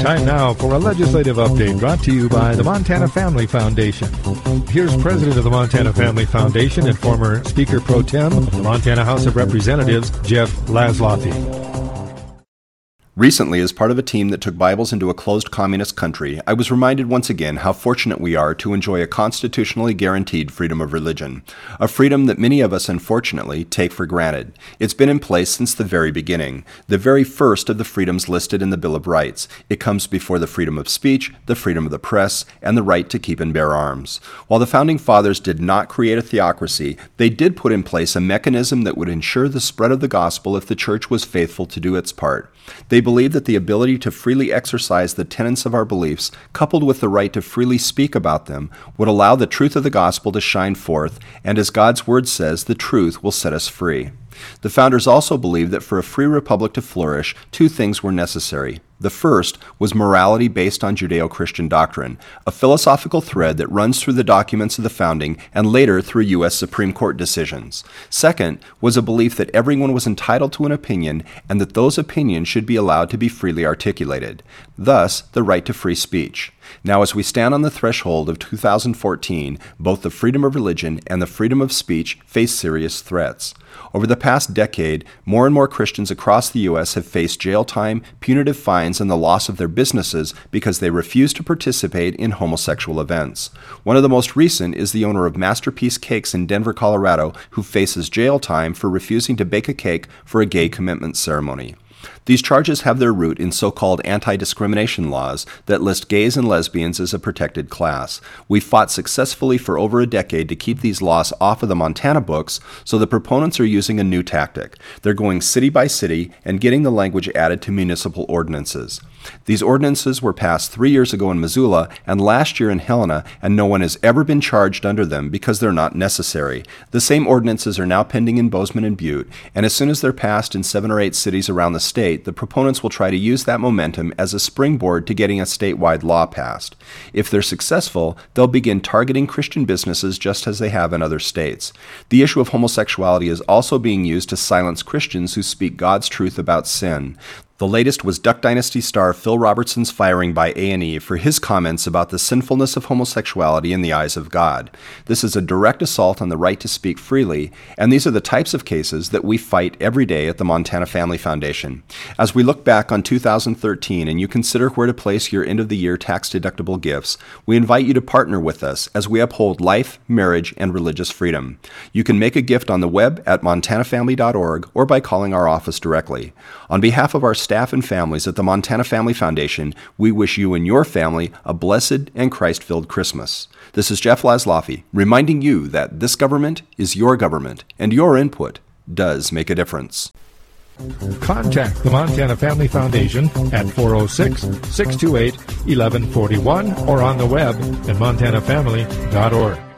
Time now for a legislative update brought to you by the Montana Family Foundation. Here's President of the Montana Family Foundation and former Speaker Pro Tem of the Montana House of Representatives, Jeff Laszloffy. Recently, as part of a team that took Bibles into a closed communist country, I was reminded once again how fortunate we are to enjoy a constitutionally guaranteed freedom of religion, a freedom that many of us, unfortunately, take for granted. It's been in place since the very beginning, the very first of the freedoms listed in the Bill of Rights. It comes before the freedom of speech, the freedom of the press, and the right to keep and bear arms. While the Founding Fathers did not create a theocracy, they did put in place a mechanism that would ensure the spread of the gospel if the church was faithful to do its part. They believed that the ability to freely exercise the tenets of our beliefs, coupled with the right to freely speak about them, would allow the truth of the gospel to shine forth, and as God's word says, the truth will set us free. The founders also believed that for a free republic to flourish, two things were necessary. The first was morality based on Judeo-Christian doctrine, a philosophical thread that runs through the documents of the founding and later through U.S. Supreme Court decisions. Second was a belief that everyone was entitled to an opinion and that those opinions should be allowed to be freely articulated. Thus, the right to free speech. Now, as we stand on the threshold of 2014, both the freedom of religion and the freedom of speech face serious threats. Over the past decade, more and more Christians across the U.S. have faced jail time, punitive fines, and the loss of their businesses because they refuse to participate in homosexual events. One of the most recent is the owner of Masterpiece Cakes in Denver, Colorado, who faces jail time for refusing to bake a cake for a gay commitment ceremony. These charges have their root in so-called anti-discrimination laws that list gays and lesbians as a protected class. We fought successfully for over a decade to keep these laws off of the Montana books, so the proponents are using a new tactic. They're going city by city and getting the language added to municipal ordinances. These ordinances were passed 3 years ago in Missoula and last year in Helena, and no one has ever been charged under them because they're not necessary. The same ordinances are now pending in Bozeman and Butte, and as soon as they're passed in 7 or 8 cities around the state, the proponents will try to use that momentum as a springboard to getting a statewide law passed. If they're successful, they'll begin targeting Christian businesses just as they have in other states. The issue of homosexuality is also being used to silence Christians who speak God's truth about sin. The latest was Duck Dynasty star Phil Robertson's firing by A&E for his comments about the sinfulness of homosexuality in the eyes of God. This is a direct assault on the right to speak freely, and these are the types of cases that we fight every day at the Montana Family Foundation. As we look back on 2013 and you consider where to place your end-of-the-year tax-deductible gifts, we invite you to partner with us as we uphold life, marriage, and religious freedom. You can make a gift on the web at montanafamily.org or by calling our office directly. On behalf of our staff and families at the Montana Family Foundation, we wish you and your family a blessed and Christ-filled Christmas. This is Jeff Laszloffy, reminding you that this government is your government, and your input does make a difference. Contact the Montana Family Foundation at 406-628-1141 or on the web at montanafamily.org.